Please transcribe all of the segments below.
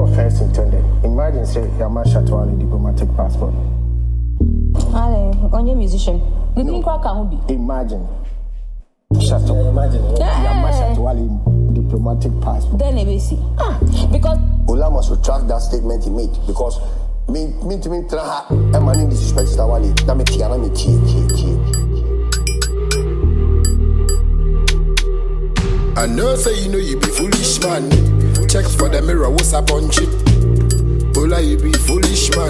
offense intended. Imagine, say, Yama Shatwali diplomatic passport. On your musician. The thing can be. Imagine. Imagine. Yama Shatwali diplomatic passport. Then we see. Because Ola must retract that statement he made because me try and man disrespect Tawali. That me tiana me I know say you know you be foolish man. Check for the mirror, what's up on chip? Ola you be foolish man.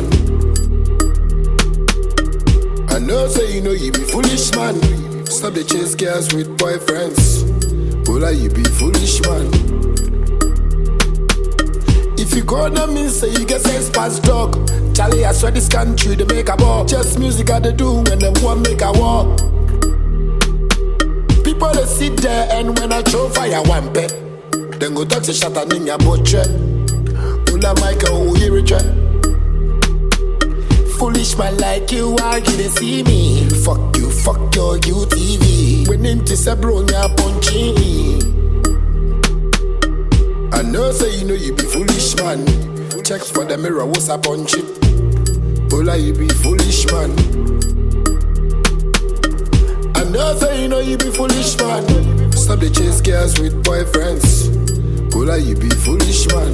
I know say you know you be foolish man. Stop the chase girls with boyfriends. Ola you be foolish man. If you gonna mean say you get sense past dog. Charlie, I swear this country they make a ball. Just music I they do when them one make a war. People they sit there and when I throw fire one pet, then go talk to Shatan in your butcher. Ula Michael who hear it. Foolish man like you, why you they see me? Fuck you, fuck your UTV. When into Sabronia punching. I know say you know you be foolish man. Check for the mirror, what's up on chip? Ola you be foolish man. I know say you know you be foolish man. Stop the chase girls with boyfriends. Ola you be foolish man.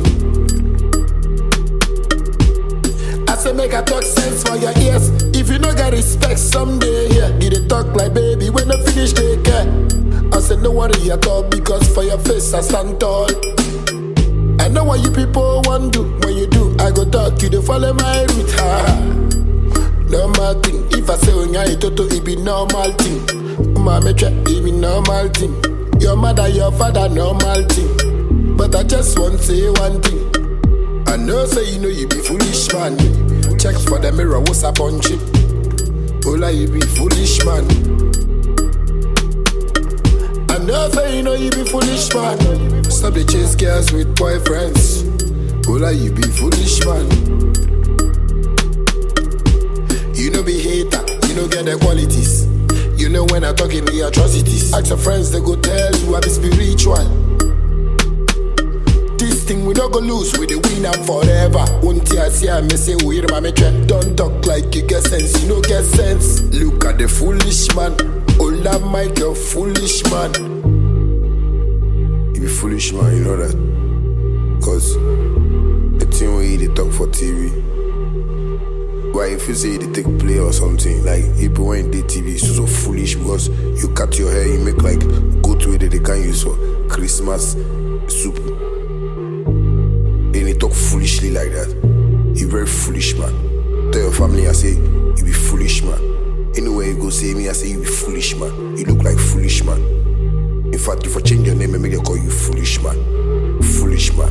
I say make a talk sense for your ears. If you no get respect someday, yeah, get it talk like baby when I finish they care. I say no worry at all because for your face I stand tall. I know what you people want do. When you do, I go talk you to follow my route. Ha. Normal thing. If I say on your toto, it be normal thing. Mama try, it be normal thing. Your mother, your father, normal thing. But I just want to say one thing. I know say you know you be foolish man. Check for the mirror, what's up on chip? Ola you be foolish man. I know say you know you be foolish man. Stop the chase girls with boyfriends. Ola you be foolish man. You know be hater, you know get the qualities. You know when I talk in the atrocities. Ask your friends, they go tell you I be spiritual. This thing we don't go lose, we the win am forever. Won't you see I may say we my check. Don't talk like you get sense, you know get sense. Look at the foolish man. Ola Michael foolish man. You be foolish man, you know that. Cause the thing where they talk for TV. Why if you say they take play or something, like people when they TV so foolish because you cut your hair, you make like goat way that they can use for Christmas soup. And they talk foolishly like that. You very foolish man. Tell your family I say you be foolish man. Anywhere you go say me I say you be foolish man. You look like foolish man. In fact, if I change your name and make them call you foolish man. Foolish man.